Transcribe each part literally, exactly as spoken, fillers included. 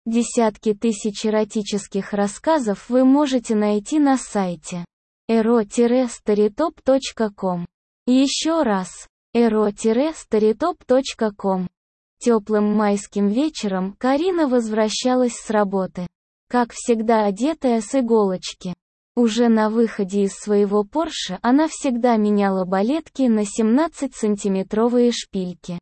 Десятки тысяч эротических рассказов вы можете найти на сайте эро старитоп точка ком. Еще раз, эро старитоп точка ком. Теплым майским вечером Карина возвращалась с работы. Как всегда одетая с иголочки. Уже на выходе из своего Порше она всегда меняла балетки на семнадцатисантиметровые шпильки.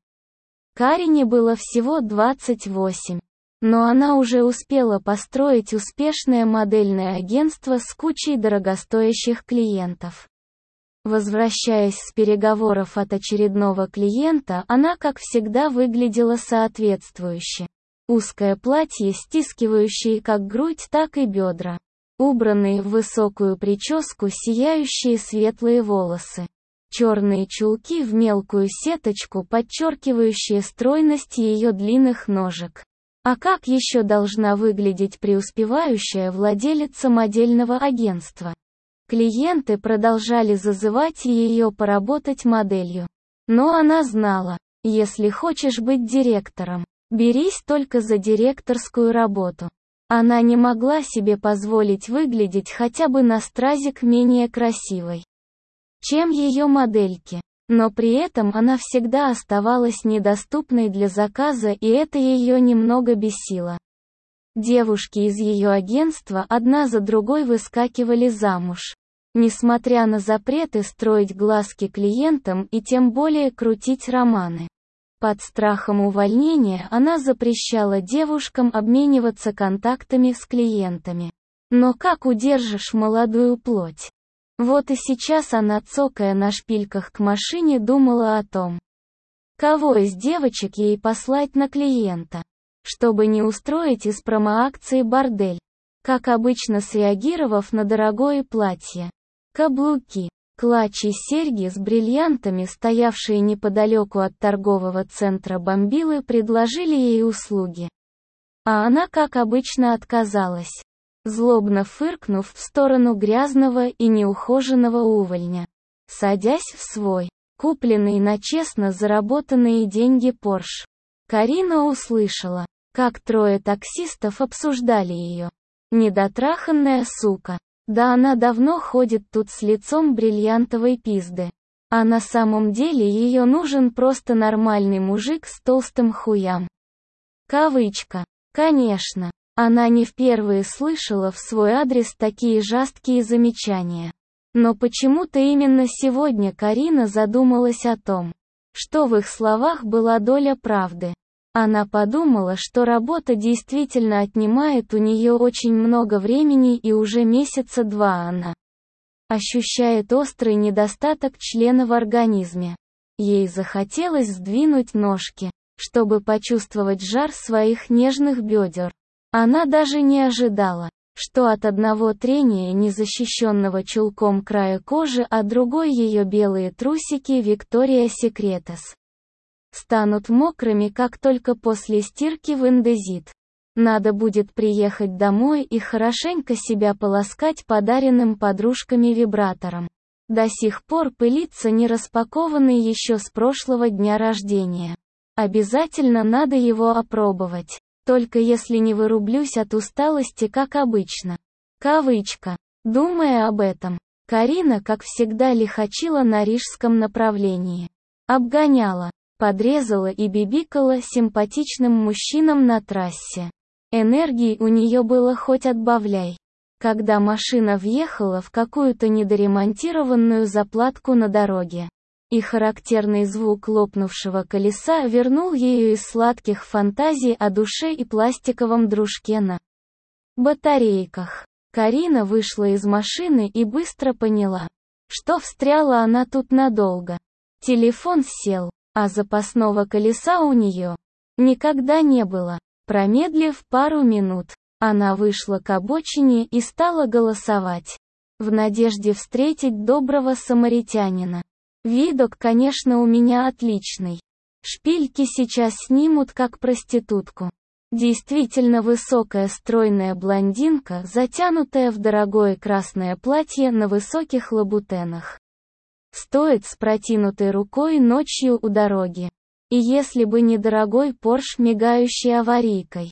Карине было всего двадцать восемь. Но она уже успела построить успешное модельное агентство с кучей дорогостоящих клиентов. Возвращаясь с переговоров от очередного клиента, она, как всегда, выглядела соответствующе. Узкое платье, стискивающее как грудь, так и бедра. Убранные в высокую прическу сияющие светлые волосы. Черные чулки в мелкую сеточку, подчеркивающие стройность ее длинных ножек. А как еще должна выглядеть преуспевающая владелица модельного агентства? Клиенты продолжали зазывать ее поработать моделью. Но она знала, если хочешь быть директором, берись только за директорскую работу. Она не могла себе позволить выглядеть хотя бы на стразик менее красивой, чем ее модельки. Но при этом она всегда оставалась недоступной для заказа, и это ее немного бесило. Девушки из ее агентства одна за другой выскакивали замуж. Несмотря на запреты строить глазки клиентам и тем более крутить романы. Под страхом увольнения она запрещала девушкам обмениваться контактами с клиентами. Но как удержишь молодую плоть? Вот и сейчас она, цокая на шпильках к машине, думала о том, кого из девочек ей послать на клиента, чтобы не устроить из промо-акции бордель. Как обычно, среагировав на дорогое платье, каблуки, клатч и серьги с бриллиантами, стоявшие неподалеку от торгового центра Бомбилы, предложили ей услуги. А она, как обычно, отказалась, злобно фыркнув в сторону грязного и неухоженного увольня. Садясь в свой, купленный на честно заработанные деньги Порш, Карина услышала, как трое таксистов обсуждали ее. Недотраханная сука. Да она давно ходит тут с лицом бриллиантовой пизды. А на самом деле ее нужен просто нормальный мужик с толстым хуям. Кавычка. Конечно. Она не впервые слышала в свой адрес такие жесткие замечания. Но почему-то именно сегодня Карина задумалась о том, что в их словах была доля правды. Она подумала, что работа действительно отнимает у нее очень много времени, и уже месяца два она ощущает острый недостаток члена в организме. Ей захотелось сдвинуть ножки, чтобы почувствовать жар своих нежных бедер. Она даже не ожидала, что от одного трения незащищенного чулком края кожи, а другой ее белые трусики Victoria's Secret станут мокрыми, как только после стирки в индезит. Надо будет приехать домой и хорошенько себя полоскать подаренным подружками вибратором. До сих пор пылится не распакованный еще с прошлого дня рождения. Обязательно надо его опробовать. Только если не вырублюсь от усталости, как обычно. Кавычка. Думая об этом, Карина, как всегда, лихачила на рижском направлении. Обгоняла, подрезала и бибикала симпатичным мужчинам на трассе. Энергии у нее было хоть отбавляй. Когда машина въехала в какую-то недоремонтированную заплатку на дороге, и характерный звук лопнувшего колеса вернул ее из сладких фантазий о душе и пластиковом дружке на батарейках, Карина вышла из машины и быстро поняла, что встряла она тут надолго. Телефон сел, а запасного колеса у нее никогда не было. Промедлив пару минут, она вышла к обочине и стала голосовать, в надежде встретить доброго самаритянина. Видок, конечно, у меня отличный. Шпильки сейчас снимут как проститутку. Действительно высокая стройная блондинка, затянутая в дорогое красное платье на высоких лабутенах. Стоит с протянутой рукой ночью у дороги. И если бы не дорогой Порш, мигающий аварийкой,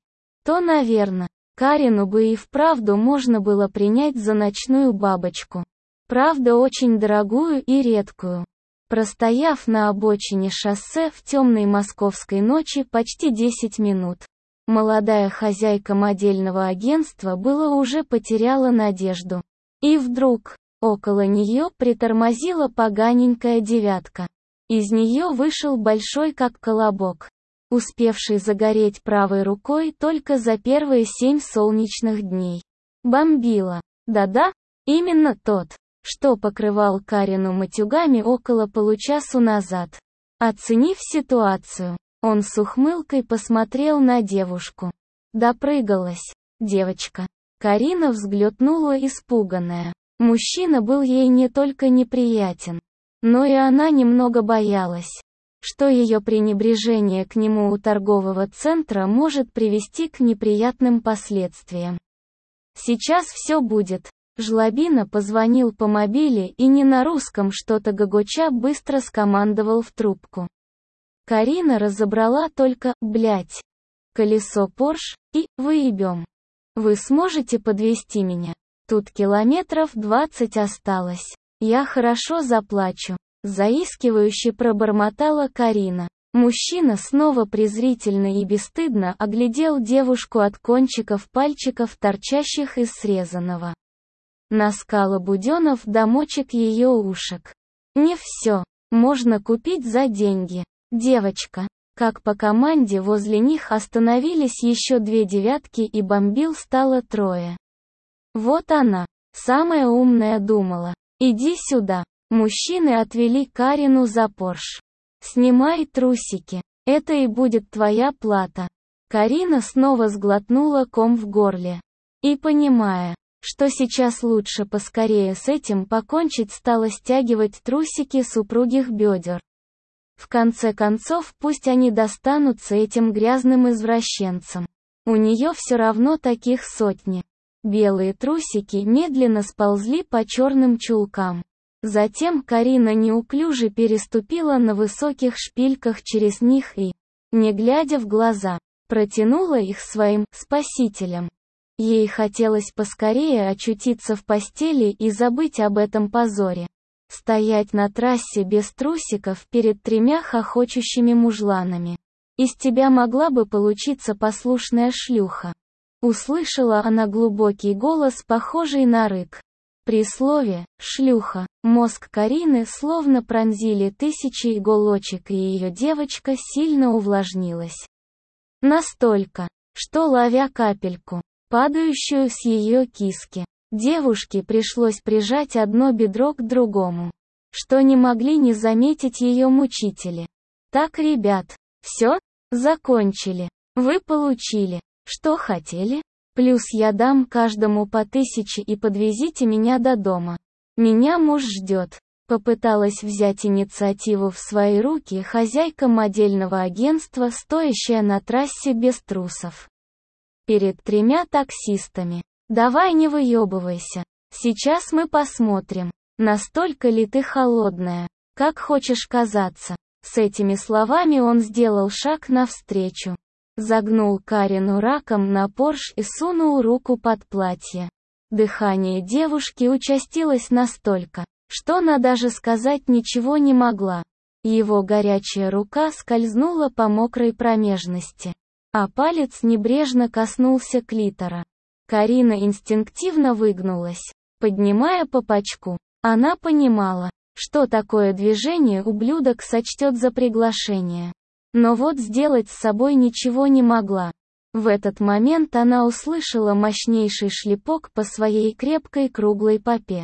то, наверное, Карину бы и вправду можно было принять за ночную бабочку. Правда, очень дорогую и редкую. Простояв на обочине шоссе в темной московской ночи почти десять минут, молодая хозяйка модельного агентства было уже потеряла надежду. И вдруг, около нее притормозила поганенькая девятка. Из нее вышел большой как колобок, успевший загореть правой рукой только за первые семь солнечных дней. Бомбила. Да-да, именно тот, что покрывал Карину матюгами около получасу назад. Оценив ситуацию, он с ухмылкой посмотрел на девушку. Допрыгалась, девочка. Карина взглотнула испуганная. Мужчина был ей не только неприятен, но и она немного боялась, что ее пренебрежение к нему у торгового центра может привести к неприятным последствиям. Сейчас все будет. Жлобина позвонил по мобиле и не на русском что-то гогоча быстро скомандовал в трубку. Карина разобрала только «блять», колесо Порш и «выебем». Вы сможете подвезти меня? Тут километров двадцать осталось. Я хорошо заплачу. Заискивающе пробормотала Карина. Мужчина снова презрительно и бесстыдно оглядел девушку от кончиков пальчиков, торчащих из срезанного носка лабуденов до мочек ее ушек. Не все можно купить за деньги. Девочка. Как по команде возле них остановились еще две девятки и бомбил стало трое. Вот она, самая умная, думала. Иди сюда. Мужчины отвели Карину за Порш. Снимай трусики. Это и будет твоя плата. Карина снова сглотнула ком в горле. И, понимая, что сейчас лучше поскорее с этим покончить, стала стягивать трусики с упругих бедер. В конце концов, пусть они достанутся этим грязным извращенцам. У нее все равно таких сотни. Белые трусики медленно сползли по черным чулкам. Затем Карина неуклюже переступила на высоких шпильках через них и, не глядя в глаза, протянула их своим спасителям. Ей хотелось поскорее очутиться в постели и забыть об этом позоре. Стоять на трассе без трусиков перед тремя хохочущими мужланами. Из тебя могла бы получиться послушная шлюха. Услышала она глубокий голос, похожий на рык. При слове «шлюха» мозг Карины словно пронзили тысячи иголочек, и ее девочка сильно увлажнилась. Настолько, что, ловя капельку, падающую с ее киски, девушке пришлось прижать одно бедро к другому, что не могли не заметить ее мучители. Так, ребят, все? Закончили. Вы получили, что хотели? Плюс я дам каждому по тысяче и подвезите меня до дома. Меня муж ждет. Попыталась взять инициативу в свои руки хозяйка модельного агентства, стоящая на трассе без трусов. Перед тремя таксистами. Давай не выебывайся. Сейчас мы посмотрим, настолько ли ты холодная, как хочешь казаться. С этими словами он сделал шаг навстречу. Загнул Карину раком на Порш и сунул руку под платье. Дыхание девушки участилось настолько, что она даже сказать ничего не могла. Его горячая рука скользнула по мокрой промежности, а палец небрежно коснулся клитора. Карина инстинктивно выгнулась, поднимая попочку. Она понимала, что такое движение ублюдок сочтет за приглашение. Но вот сделать с собой ничего не могла. В этот момент она услышала мощнейший шлепок по своей крепкой круглой попе.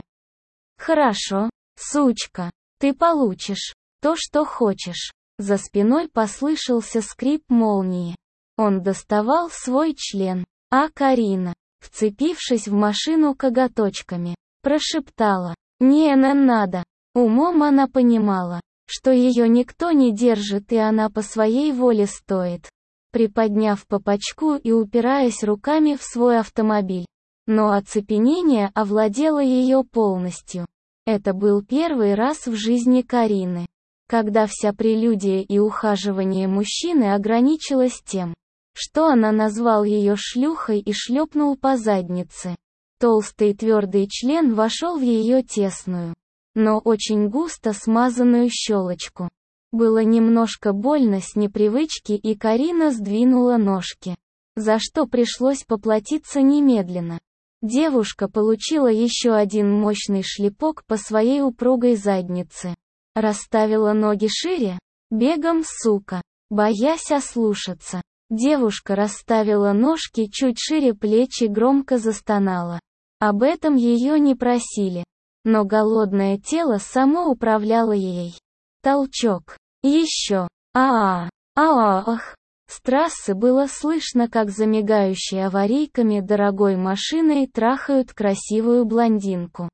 «Хорошо, сучка, ты получишь то, что хочешь». За спиной послышался скрип молнии. Он доставал свой член, а Карина, вцепившись в машину коготочками, прошептала: «Не, не надо». Умом она понимала, что ее никто не держит и она по своей воле стоит, приподняв попочку и упираясь руками в свой автомобиль. Но оцепенение овладело ее полностью. Это был первый раз в жизни Карины, когда вся прелюдия и ухаживание мужчины ограничилось тем, что она назвал ее шлюхой и шлепнул по заднице. Толстый твердый член вошел в ее тесную, но очень густо смазанную щелочку. Было немножко больно с непривычки, и Карина сдвинула ножки, за что пришлось поплатиться немедленно. Девушка получила еще один мощный шлепок по своей упругой заднице. Расставила ноги шире, бегом, сука, боясь ослушаться. Девушка расставила ножки чуть шире плеч и громко застонала. Об этом ее не просили, но голодное тело само управляло ей. Толчок. Еще. А-а. А-ах. С трассы было слышно, как за мигающей аварийками дорогой машиной трахают красивую блондинку.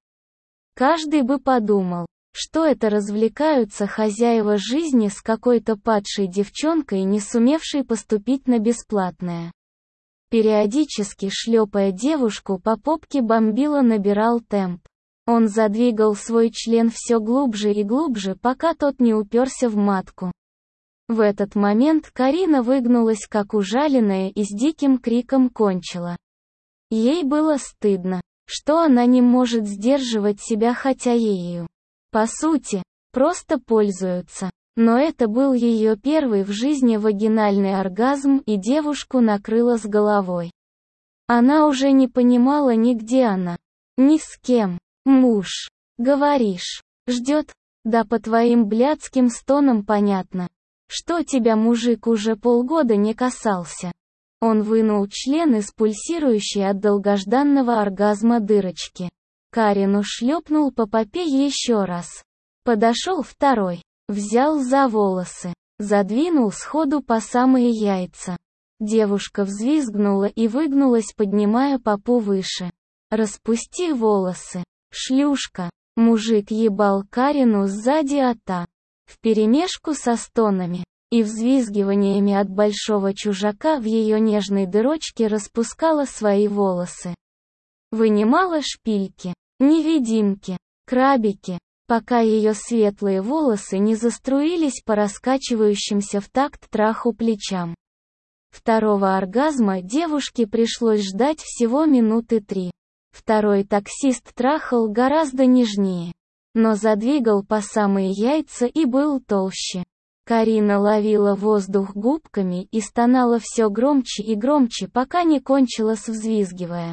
Каждый бы подумал, что это развлекаются хозяева жизни с какой-то падшей девчонкой, не сумевшей поступить на бесплатное. Периодически шлепая девушку по попке, бомбила набирал темп. Он задвигал свой член все глубже и глубже, пока тот не уперся в матку. В этот момент Карина выгнулась как ужаленная и с диким криком кончила. Ей было стыдно, что она не может сдерживать себя, хотя ею, по сути, просто пользуются. Но это был ее первый в жизни вагинальный оргазм, и девушку накрыло с головой. Она уже не понимала ни где она, ни с кем. Муж, говоришь, ждет? Да по твоим блядским стонам понятно, что тебя мужик уже полгода не касался. Он вынул член из пульсирующей от долгожданного оргазма дырочки. Карину шлепнул по попе еще раз. Подошел второй. Взял за волосы, задвинул сходу по самые яйца. Девушка взвизгнула и выгнулась, поднимая попу выше. «Распусти волосы, шлюшка!» Мужик ебал Карину сзади ота, вперемешку со стонами и взвизгиваниями от большого чужака в ее нежной дырочке распускала свои волосы. Вынимала шпильки, невидимки, крабики, пока ее светлые волосы не заструились по раскачивающимся в такт траху плечам. Второго оргазма девушке пришлось ждать всего минуты три. Второй таксист трахал гораздо нежнее, но задвигал по самые яйца и был толще. Карина ловила воздух губками и стонала все громче и громче, пока не кончила, взвизгивая.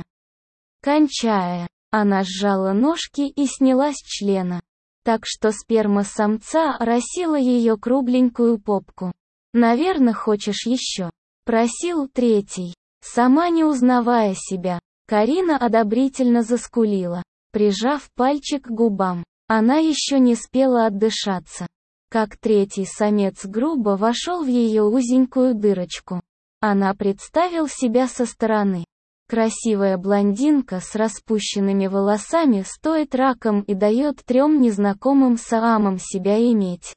Кончая, она сжала ножки и сняла с члена, так что сперма самца оросила ее кругленькую попку. «Наверно, хочешь еще?» — просил третий. Сама не узнавая себя, Карина одобрительно заскулила, прижав пальчик к губам. Она еще не спела отдышаться, как третий самец грубо вошел в ее узенькую дырочку. Она представил себя со стороны. Красивая блондинка с распущенными волосами стоит раком и дает трем незнакомым саамам себя иметь.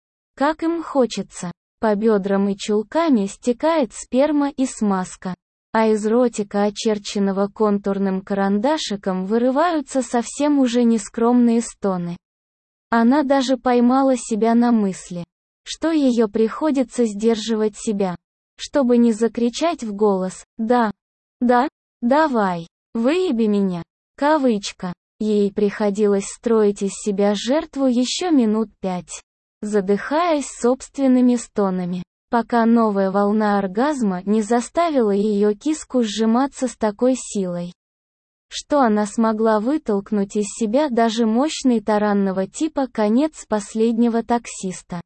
Как им хочется. По бедрам и чулками стекает сперма и смазка, а из ротика, очерченного контурным карандашиком, вырываются совсем уже нескромные стоны. Она даже поймала себя на мысли, что ее приходится сдерживать себя, чтобы не закричать в голос: «Да, да, давай, выеби меня». Кавычка. Ей приходилось строить из себя жертву еще минут пять, задыхаясь собственными стонами, пока новая волна оргазма не заставила ее киску сжиматься с такой силой, что она смогла вытолкнуть из себя даже мощный таранного типа конец последнего таксиста.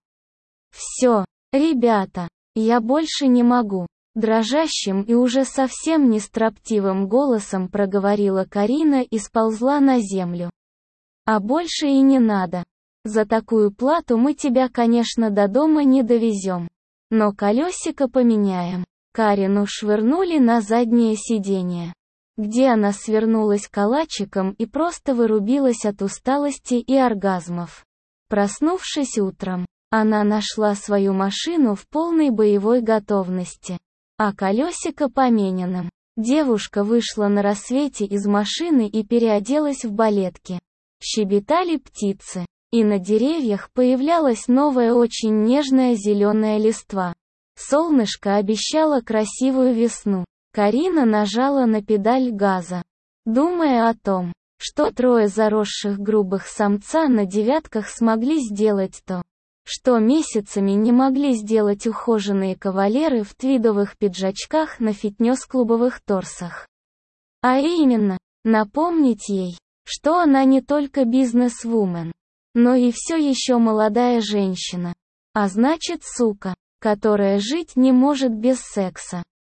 «Все, ребята, я больше не могу», — дрожащим и уже совсем не строптивым голосом проговорила Карина и сползла на землю. «А больше и не надо. За такую плату мы тебя, конечно, до дома не довезем, но колесико поменяем». Карину швырнули на заднее сиденье, где она свернулась калачиком и просто вырубилась от усталости и оргазмов. Проснувшись утром, она нашла свою машину в полной боевой готовности, а колесико помененным. Девушка вышла на рассвете из машины и переоделась в балетки. Щебетали птицы, и на деревьях появлялась новая очень нежная зеленая листва. Солнышко обещало красивую весну. Карина нажала на педаль газа, думая о том, что трое заросших грубых самца на девятках смогли сделать то, что месяцами не могли сделать ухоженные кавалеры в твидовых пиджачках на фитнес-клубовых торсах. А именно, напомнить ей, что она не только бизнес-вумен, но и все еще молодая женщина. А значит, сука, которая жить не может без секса.